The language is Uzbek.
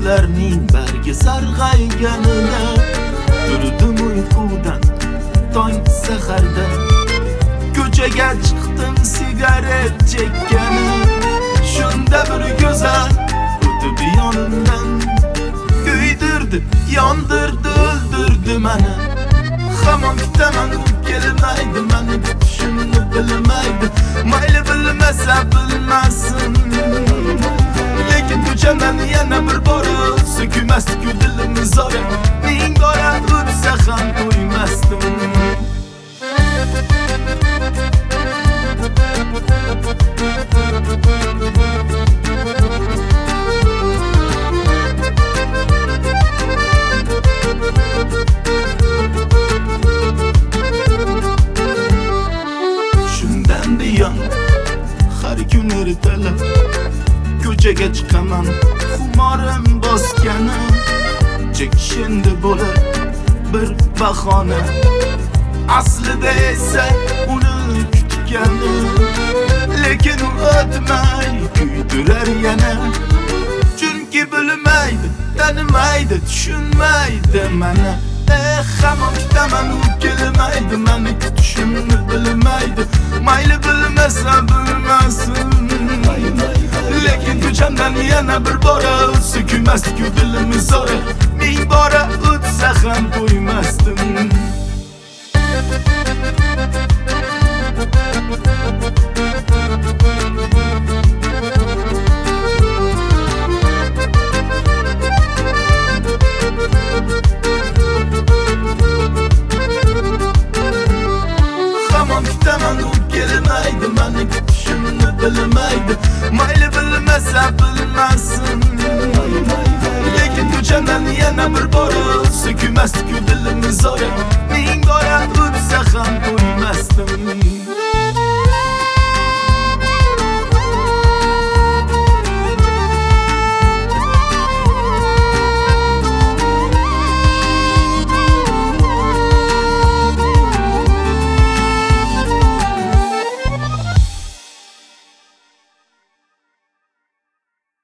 gullarning bargi sarg'ayganida turdim uyqudan tong saharda, ko'chaga chiqdim sigaret chekkani. Shunda bir go'zal o'tib yonimdan, kuydirdi, yondirdi, o'ldirdi meni. Hamon kutaman, u kelmaydi, meni kutishimni bilmaydi. Mayli bilmasa bilmasin, lekin ko'chaman yana bir bora sökülmas-ku dilim zora. Ming bora o'tsa ham to'ymasdim. Shundan buyon har kun ertalab ko'chaga chiqaman, xumorim bosgani. Chekishindi bo'lar bir bahona, aslida esa uni kutgani. Lekin u o'tmay kuydirar yana, chunki bilmaydi, tanimaydi, tushunmaydi meni. Hamon kutaman, u kelmaydi, meni kutishimni bilmaydi. Mayli bilmasa bilmasin, lekin ko'chamdan yana bir bora sökülmas-ku dilim zora. Ming bora o'tsa ham to'ymasdim. Hamon kutaman, u kelmaydi, meni kutishimni bilmaydi. Mayli bilmasa bilmasin, lekin ko'chamdan yana bir bora sökülmas-ku dilim zora. Ming bora o'tsa ham to'ymasdim.